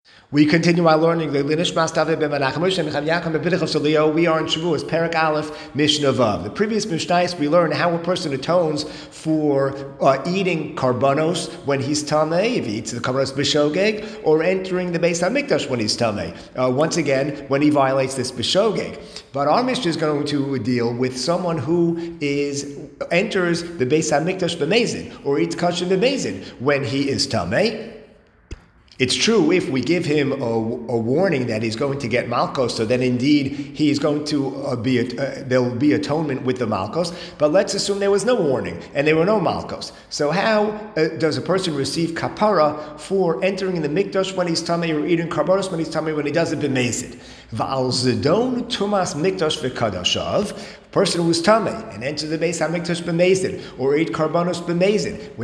We continue our learning. We are in Shavuos, Perek Aleph, Mishnah Vav. The previous Mishnayos, we learned how a person atones for eating karbanos when he's tamei, if he eats the karbanos b'shogeg, or entering the Beis Hamikdash when he's tamei. Once again, when he violates this b'shogeg. But our Mishnah is going to deal with someone who enters the Beis Hamikdash b'mezid, or eats kosher b'mezid when he is tamei. It's true if we give him a warning that he's going to get malchos, so then indeed he is going to there will be atonement with the malchos. But let's assume there was no warning and there were no malchos. So how does a person receive kapara for entering in the mikdash when he's tamei, or eating karbanos when he's tamei, when he doesn't b'mezid? Va'al zedon tumas mikdash v'kadashav. Person who was tamei and entered the Beis Hamikdash b'mezid, or ate karbanos b'mezid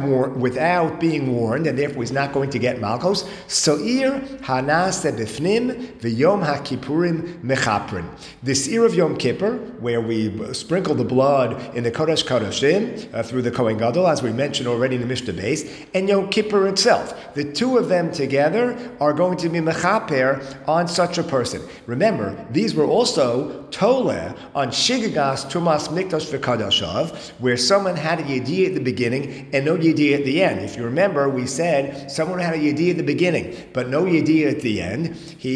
without being warned, and therefore he's not going to get malchos. So'ir hanase b'fnim v'yom haKippurim mechaprin. The seir of Yom Kippur, where we sprinkle the blood in the Kodesh Kodashim through the Kohen Gadol, as we mentioned already in the Mishnah base, and Yom Kippur itself. The two of them together are going to be mechaper on such a person. Remember, these were also toleh on Shigagas Tumas Mikdash v'Kadashav, where someone had a yediyah at the beginning and no yediyah at the end. If you remember, we said someone had a yediyah at the beginning, but no yediyah at the end.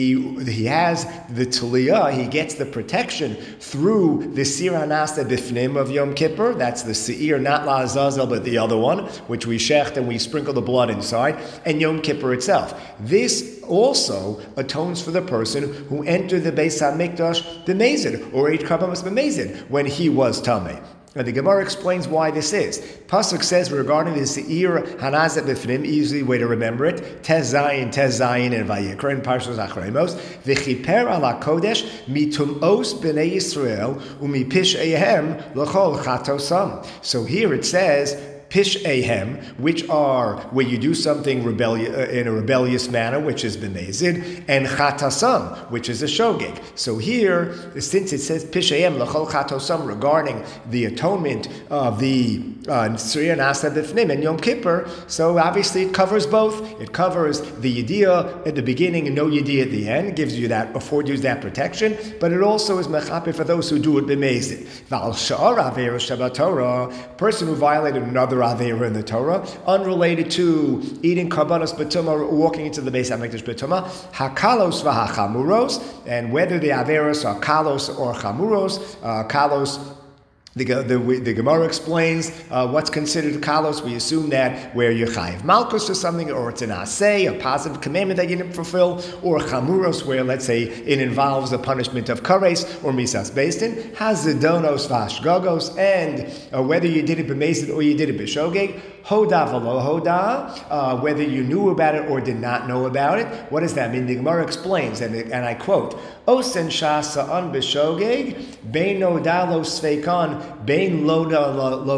He has the taliyah, he gets the protection through the Sir Hanasta Bifnim of Yom Kippur. That's the Seir, not La Azazel, but the other one, which we shecht and we sprinkle the blood inside, and Yom Kippur itself. This also atones for the person who entered the Beis HaMikdash b'mezid, or ate karbanos b'mezid when he was tamei. And the Gemara explains why this is. Pasuk says regarding the Seir Hanazet B'fnim, easy way to remember it, Tez Zayin and Vayikra in Parshas Achremos, V'chiper ala Kodesh mitumos b'nei Yisrael u'mipish ehem l'chol chatosam. So here it says, Pish Ahem, which are where you do something in a rebellious manner, which is b'mezid, and Chatasam, which is a shogeg. So here, since it says Pish Ahem l'chol Chatasam regarding the atonement of the Sriya Nasa B'fnim and Yom Kippur, so obviously it covers both. It covers the Yediyah at the beginning and no Yediyah at the end, affords you that protection, but it also is mechaper for those who do it b'mezid. V'al sha'ar avera Shabbat Torah, person who violated another Avera in the Torah, unrelated to eating karbanos b'tumah or walking into the Beis Hamikdash b'tumah, hakalos v'hachamuros, and whether the Averos are kalos or chamuros, kalos. The Gemara explains what's considered kalos. We assume that where you're chayiv malchus or something, or it's an aseh, a positive commandment that you didn't fulfill, or chamuros, where let's say it involves the punishment of kares or misas beistin, hazidonos v'ashgogos, and whether you did it b'mezid or you did it b'shogeg, hoda v'lo hoda, whether you knew about it or did not know about it. What does that mean? The Gemara explains, and I quote, Osen shasa an b'shogeg, bein noda lo sveikan, bein loda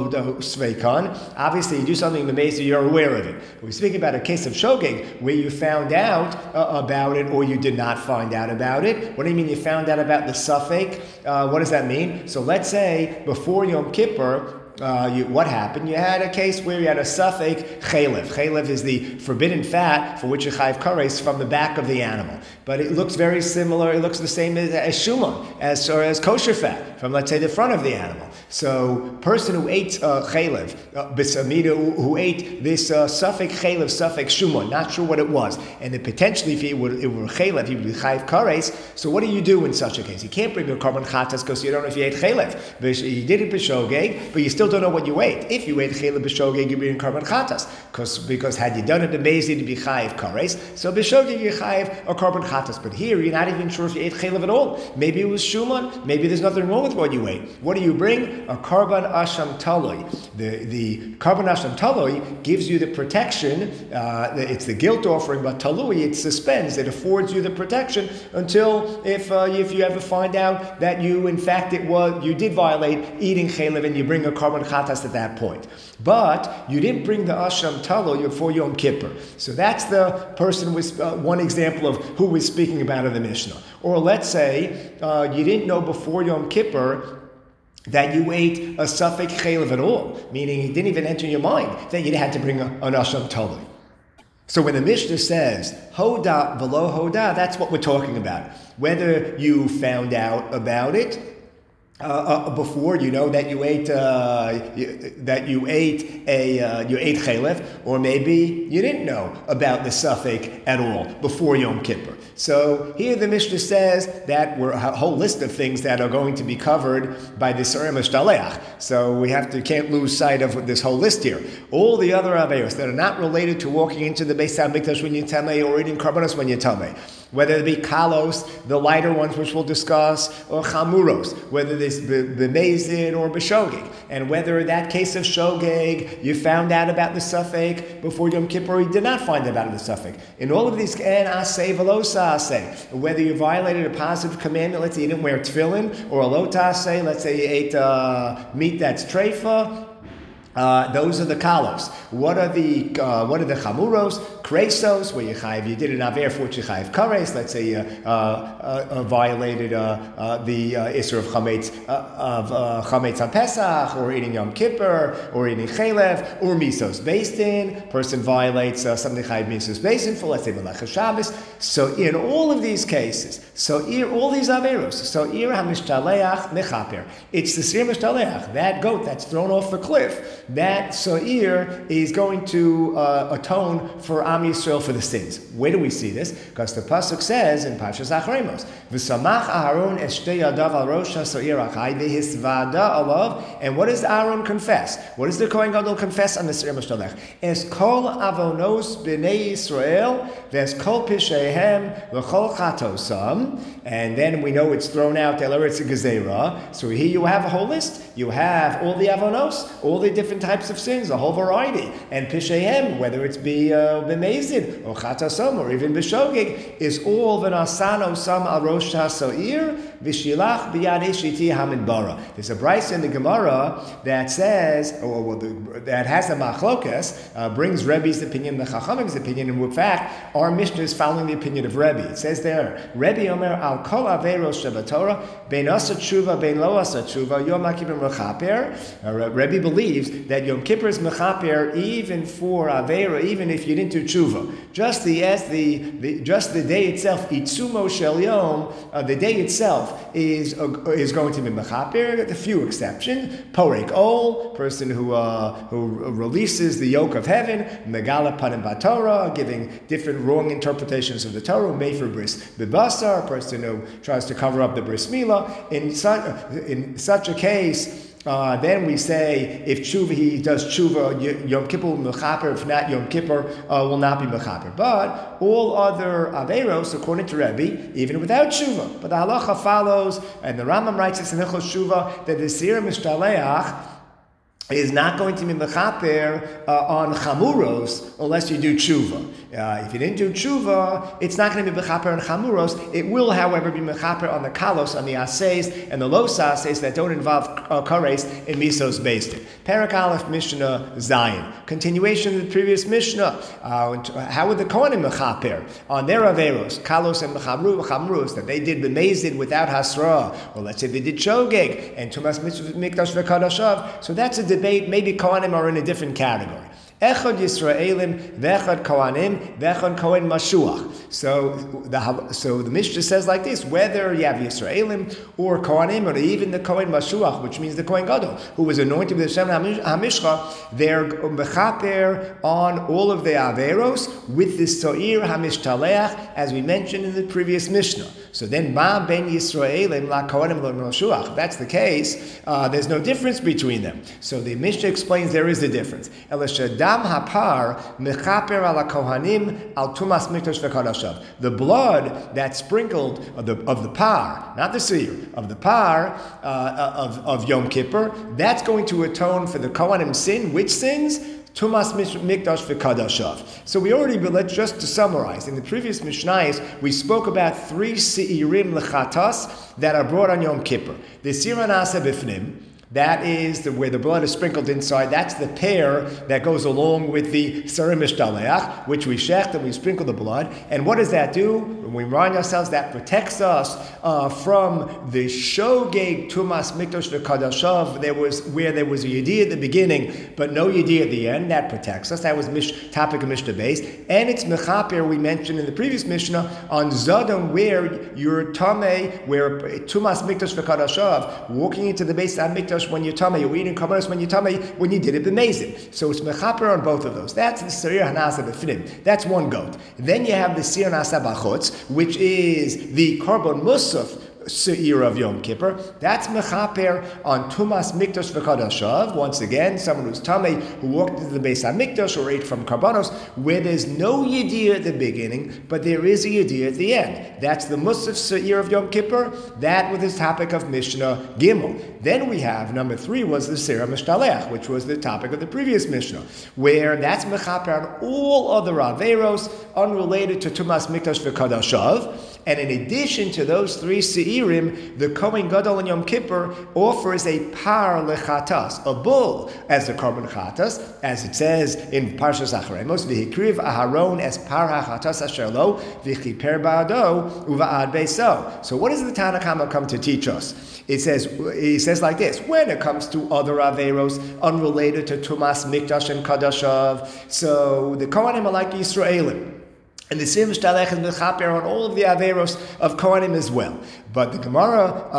sveikan. Obviously, you do something in the b'mezid, you're aware of it. We're speaking about a case of shogeg, where you found out about it or you did not find out about it. What do you mean you found out about the suffix? What does that mean? So let's say before Yom Kippur, what happened? You had a case where you had a suffix chalev. Chalev is the forbidden fat for which you chayiv kares from the back of the animal. But it looks very similar. It looks the same as shuman, as kosher fat from, let's say, the front of the animal. So, person who ate chalev, who ate this suffix chalev, suffix shuman, not sure what it was, and then potentially if it were chalev, he would be chayiv kares. So, what do you do in such a case? You can't bring a korban chatas because you don't know if you ate chalev. You did it b'shogeg, but you still don't know what you ate. If you ate chalev b'shogeg, you're being korban chatas, because had you done it b'mezid, you'd be chayiv kares. So b'shogeg you chayiv a korban chatas. But here you're not even sure if you ate chalev at all. Maybe it was shuman. Maybe there's nothing wrong with what you ate. What do you bring? A korban asham taloi. The korban asham taloi gives you the protection. It's the guilt offering, but taloi, it suspends. It affords you the protection until if you ever find out that you did violate eating chalev, and you bring a korban chatas at that point. But you didn't bring the asham talo before Yom Kippur. So that's the person with one example of who we're speaking about in the Mishnah. Or let's say you didn't know before Yom Kippur that you ate a suffix chalev at all, meaning it didn't even enter your mind that you had to bring an asham talo. So when the Mishnah says, Hoda v'lo hoda, that's what we're talking about. Whether you found out about it before, you know that you ate chalef, or maybe you didn't know about the suffix at all before Yom Kippur. So here the Mishnah says that we're a whole list of things that are going to be covered by the Surah Mishtaleach. So we can't lose sight of this whole list here. All the other averos that are not related to walking into the Beis HaMikdash when you're tamei or eating karbanos when you're tamei, whether it be kalos, the lighter ones which we'll discuss, or chamuros, whether it's b'mezid or b'shogeg, and whether in that case of shogeg you found out about the suffix before Yom Kippur or you did not find out about the suffix. In all of these, en aseh v'lo sa'aseh, whether you violated a positive commandment, let's say you didn't wear tefillin, or a lo ta'aseh, let's say you ate meat that's treifa. Those are the kalos. What are the chamuros? Kresos, where you did an aver for which you chayiv kares. Let's say you violated the isur of chametz on Pesach, or eating Yom Kippur, or eating chalev, or misos beistin. Person violates something chayiv misos beistin for, let's say, Melech Shabbos. So in all of these cases, all these averos, so'ir hamishtalech mechaper. It's the sir mishtaleach, that goat that's thrown off the cliff. That so'ir is going to atone for Am Yisrael for the sins. Where do we see this? Because the pasuk says in Parshas Acharemos, "V'samach Aharon es shtei yadav al rosh ha'so'ir achai v'hisvada alav." And what does Aaron confess? What does the Kohen Gadol confess on the Sir Mishdalech? Es kol avonos b'nei Yisrael v'es kol pishehem v'chol chatosam. And then we know it's thrown out el eretz gezerah. So here you have a whole list. You have all the avonos, all the different types of sins, a whole variety. And pishehem, whether it's b'mezid or chatasam or even b'shogeg, is all v'nasano sam al rosh ha'so'ir v'shilach b'yad ishiti hamidbara. There's a brayso in the Gemara that says, that has a machlokas, brings Rebbe's opinion, the Chachamim's opinion, and in fact, our Mishnah is following the opinion of Rebbe. It says there, Rebbe Omer al kol averos shebatorah bein asa tshuva bein lo asa tshuva yom kippur mechaper. Rebbe believes that Yom Kippur is mechaper even for avera, even if you didn't do tshuva. Just the day itself, itzumo shel yom, the day itself is going to be mechaper. A few exceptions: porek ol, person who releases the yoke of heaven; megala panim batorah, giving different wrong interpretations of the Torah; mefer bris bibasar, a person who tries to cover up the bris milah. In such a case, then we say if he does tshuva, Yom Kippur will mechaper. If not, Yom Kippur will not be mechaper. But all other averos, according to Rebbe, even without tshuva. But the halacha follows, and the Rambam writes this in Hilchos Tshuva, that the sir mishtaleach is not going to be mechaper on chamuros unless you do tshuva. If you didn't do tshuva, it's not going to be mechaper on chamuros. It will, however, be mechaper on the kalos, on the aseis, and the los aseis that don't involve kares and misos based. Perek Aleph Mishnah Zion. Continuation of the previous Mishnah. How would the Kohanim mechaper on their averos, kalos and chamurus, that they did b'mezid without hasra, or let's say they did shogeg and tumas mikdash v'kadashav. So that's a debate. Maybe Kohanim are in a different category. Echad Yisraelim, v'echad Kohanim, v'echad Kohen Mashuach. So the Mishnah says like this: whether you have Yisraelim or Kohanim, or even the Kohen Mashuach, which means the Kohen Gadol, who was anointed with the Shem HaMishcha, they're mechaper on all of the averos with the So'ir HaMishtaleach, as we mentioned in the previous Mishnah. So then, Ma ben Yisraelim la Kohanim la Mashuach. If that's the case, there's no difference between them. So the Mishnah explains there is a difference. Dam hapar mechaper ala kohanim al tumas mikdash v'kadashav. The blood that's sprinkled of the par, not the seir, of the par of Yom Kippur, that's going to atone for the kohanim sin. Which sins? Tumas mikdash v'kadashav. So let's just to summarize. In the previous Mishnayos, we spoke about 3 seirim lechatas that are brought on Yom Kippur. The sir anasa bifnim, that is where the blood is sprinkled inside. That's the pair that goes along with the Sera Mishtaleach, which we shecht and we sprinkle the blood. And what does that do? When we remind ourselves, that protects us from the Shogeg Tumas Mikdash V'Kadashav. Where there was a Yediyah at the beginning, but no Yediyah at the end. That protects us. That was topic of Mishnah base. And it's Mechaper, we mentioned in the previous Mishnah, on Zadam, where you're Tameh, where Tumas Mikdash V'Kadashav, walking into the base of Mikdash when you're Tameh, you're eating Karbanos when you're Tameh, when you did it b'mezid. So it's Mechaper on both of those. That's the Seir Hanasa B'Finim. That's one goat. Then you have the Seir Hanasa B'Chutz, which is the Korban Musaf Seir of Yom Kippur. That's Mechaper on Tumas Mikdash V'Kadashav. Once again, someone who's Tameh, who walked into the Beis HaMikdash or ate from Karbanos, where there's no Yediyah at the beginning, but there is a Yediyah at the end. That's the Musaf Seir of Yom Kippur. That was the topic of Mishnah Gimel. Then we have, number 3 was the Sera Mishtalech, which was the topic of the previous Mishnah, where that's Mechaper on all other Averos unrelated to Tumas Mikdash V'Kadashav. And in addition to those 3 Seirim, the Kohen Gadol in Yom Kippur offers a par lechatas, a bull, as the korban chatas, as it says in Parshas Acharemos, v'hikriv Aharon es par hachatas asher lo, v'chiper ba'ado uva'ad beiso. So what does the Tanna Kama come to teach us? He says like this: when it comes to other averos unrelated to Tumas Mikdash and Kadashav, so the Kohanim are like Yisraelim. And the Seir Mishtalech is Mechaper on all of the Averos of Kohanim as well. But the Gemara,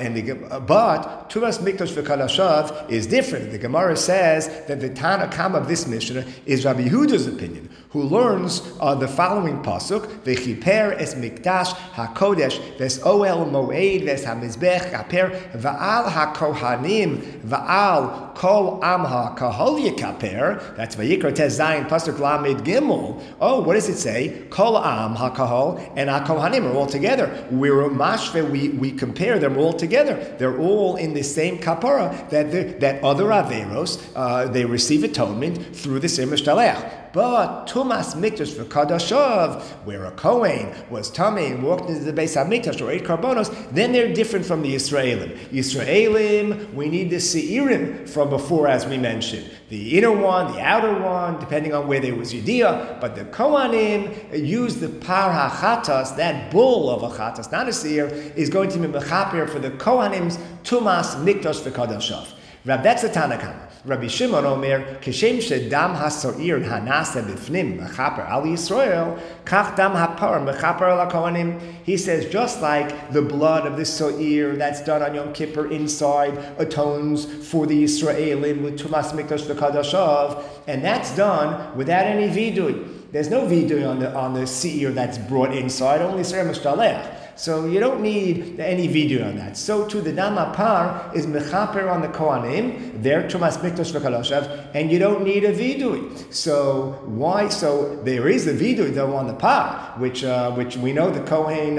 but Tumas Mikdash V'Kadashav is different. The Gemara says that the Tanna Kama of this Mishnah is Rabbi Yehuda's opinion, who learns the following pasuk: V'chiper es Mikdash HaKodesh Ves Oel Moed Ves HaMizbech Kaper Va'al HaKohanim Va'al Kol Amha Kahol Yekaper. That's Vayikra Tez Zayin pasuk Lamed Gimel. Oh, what does it say? Kol Am HaKahol and HaKohanim are all together. We're mashve. We compare them all together. They're all in the same kapara that other averos they receive atonement through the Seir Mishtalech. But Tumas Mikdash V'Kadashav, where a Kohen was Tameh and walked into the Beis HaMikdash or ate Karbanos, then they're different from the Yisraelim. Yisraelim, we need the Seirim from before, as we mentioned. The inner one, the outer one, depending on where there was Yediyah. But the Kohanim use the Par HaChatas, that bull of a Chatas, not a Seir, is going to be Mechaper for the Kohanim's Tumas Mikdash V'Kadashav. That's the Tanna Kama. Rabbi Shimon Omer, Kishem shedam hasoir hanase b'fnim mechaper al Yisrael, kach dam hapar mechaper al Kohanim. He says, just like the blood of the soir that's done on Yom Kippur inside atones for the Yisraelim with Tumas Mikdash V'Kadashav, and that's done without any vidui. There's no vidui on the seir that's brought inside, only Seir Mishtalech. So you don't need any video on that. So too, the Dama Par is Mechaper on the Kohanim, their Tumas Mikdash V'Kadashav, and you don't need a vidui. So why? So there is a vidui though on the Par, which we know the Kohen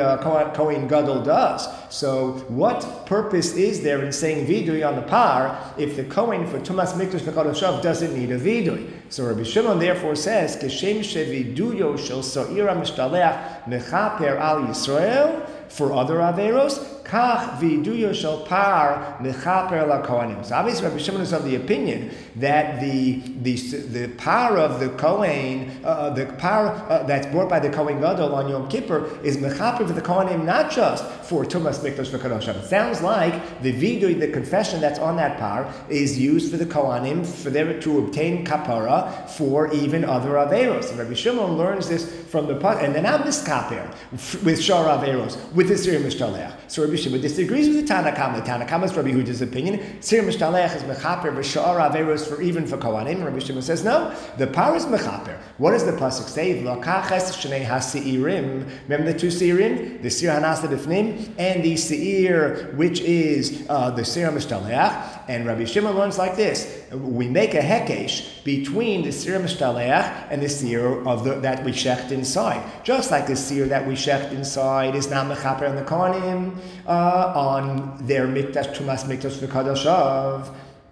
Gadol does. So what purpose is there in saying vidui on the Par if the Kohen for Tumas Mikdash V'Kadashav doesn't need a vidui? So Rabbi Shimon therefore says, Keshem sheviduyo shel so'ira mishtalech mechaper al Yisrael, for other averos, kach viduyo shel par mechaper la kohanim. So obviously Rabbi Shimon is of the opinion that the par of the Kohen, the par that's brought by the Kohen Gadol on Yom Kippur is mechaper for the Kohanim, not just for Tumas Mikdash V'Kadashav. It sounds like the vidui, the confession that's on that par, is used for the Kohanim, for them to obtain kapara for even other averos. And Rabbi Shimon learns this from the part, and then I'm miskaper with shar averos, with the Seir Mishtalech. So Rabbi Shimon disagrees with the Tanna Kama. The Tanna Kama is Rabbi Yehuda's opinion. Seir Mishtalech is mechaper v'shar averos for even for Kohanim. Rabbi Shimon says no. The par is mechaper. What does the pasuk say? L'kaches shnei haseirim. Remember the 2 seirim, the Seir Hanasa B'Fnim and the seir which is the Seir Mishtalech. And Rabbi Shimon learns like this: we make a hekesh between the Seir Mishtalech and the seir of that we shecht inside. Just like the seir that we shecht inside is not mechaper on the Kohanim on their Mikdash Tumas Mikdash V'Kadashav,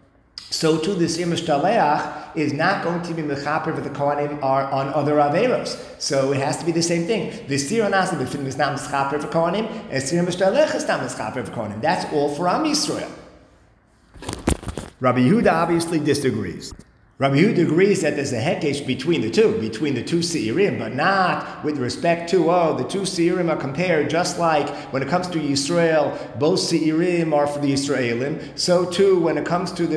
so too the Seir Mishtalech is not going to be mechaper for the Kohanim on other averos. So it has to be the same thing. The Seir Hanasa B'Fnim is not mechaper for Kohanim, and Seir Mishtalech is not mechaper for Kohanim. That's all for Am Yisrael. Rabbi Yehuda obviously disagrees. Rabbi Yehuda agrees that there's a hekesh between the two seirim, but not with respect to, the two seirim are compared just like when it comes to Yisrael, both seirim are for the Yisraelim. So too when it comes to the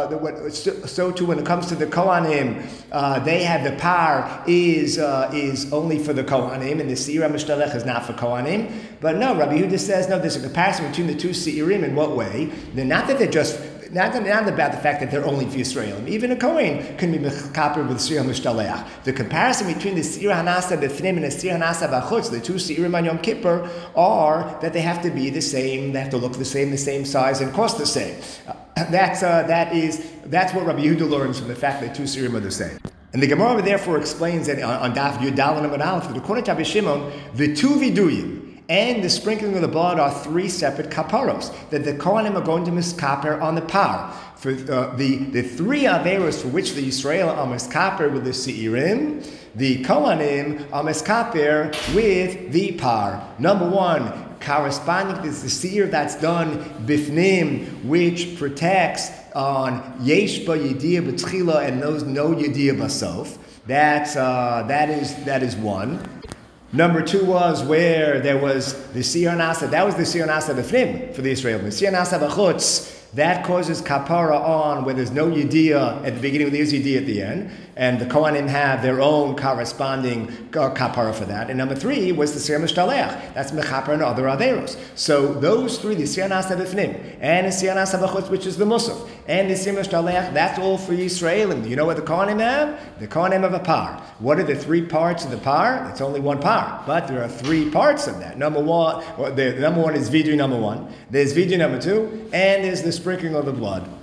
Kohanim, they have the par is only for the Kohanim, and the seir mishtalech is not for Kohanim. But no, Rabbi Yehuda says no. There's a comparison between the two seirim. In what way? Not that they're just. Not about the fact that they're only for Yisraelim. Even a Kohen can be mechaper with Seir HaMishtaleach. The comparison between the Seir Hanasa B'fnim and the Seir Hanasa B'chutz, the two Seirim on Yom Kippur, are that they have to be the same, they have to look the same size, and cost the same. That's what Rabbi Yehuda learns from the fact that two Seirim are the same. And the Gemara therefore explains that on Daf Yudal and Amud Aleph, the Kornat Rabbi Shimon, the two viduyim and the sprinkling of the blood are three separate kaparos that the Kohanim are going to miskaper on the par. For the three averos for which the Yisrael are miskaper with the seirim, the Kohanim are miskaper with the par. Number one, corresponding to the seir that's done bifnim, which protects on yesh ba yediyah b'tchila and knows no yediyah b'sof. That is one. Number two was where there was the Seir Nasa. That was the Seir Nasa B'fnim for the Israel. The Seir Nasa B'chutz, that causes kapara on where there's no yediyah at the beginning, where there's yediyah at the end. And the Kohanim have their own corresponding kapara for that. And number three was the Seir Mishtaleach. That's mechaper and other averos. So those three, the Seir Nasa B'fnim, and the Seir Nasa B'chutz, which is the Musaf, and the Seir Mishtaleach, that's all for Yisraelim. You know what the Kohanim have? The Kohanim have a par. What are the three parts of the par? It's only one par, but there are three parts of that. Number one is vidui number one. There's vidui number two, and there's the sprinkling of the blood.